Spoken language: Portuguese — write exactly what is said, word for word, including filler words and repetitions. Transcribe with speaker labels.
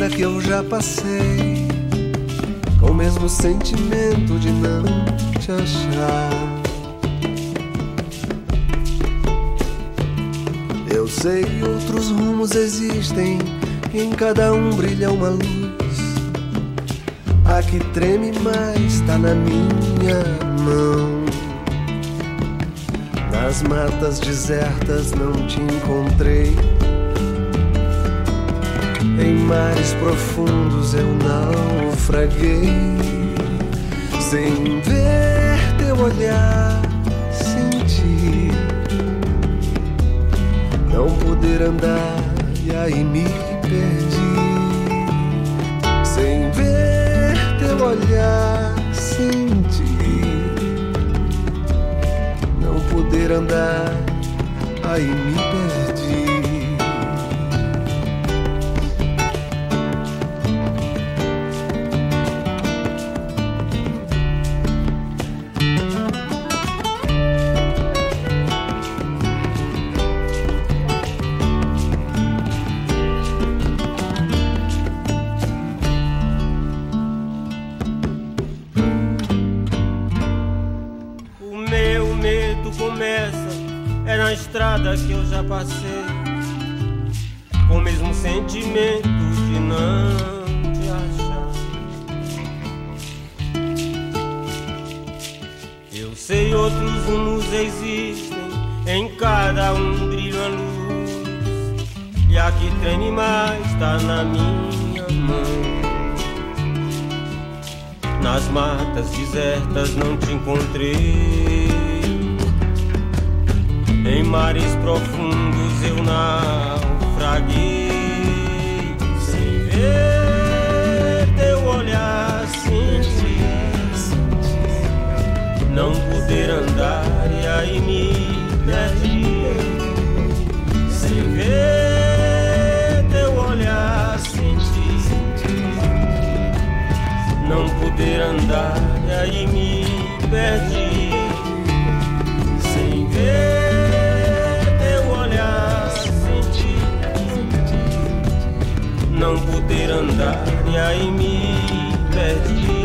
Speaker 1: estrada que eu já passei, com o mesmo sentimento de não te achar. Eu sei que outros rumos existem, e em cada um brilha uma luz. A que treme mais tá na minha mão. Nas matas desertas não te encontrei, em mares profundos eu naufraguei, sem ver teu olhar, sentir, não poder andar e aí me perdi. Sem ver teu olhar, sentir, não poder andar, aí me perdi.
Speaker 2: Que eu já passei, com o mesmo sentimento de não te achar. Eu sei outros rumos existem, em cada um brilha a luz, e a que treme mais tá na minha mão. Nas matas desertas não te encontrei, em mares profundos eu naufraguei, sem ver teu olhar, sentir, não poder andar e aí me perdi. Sem ver teu olhar, sentir, não poder andar e aí me perdi. Sem ver não poder andar e aí me perdi.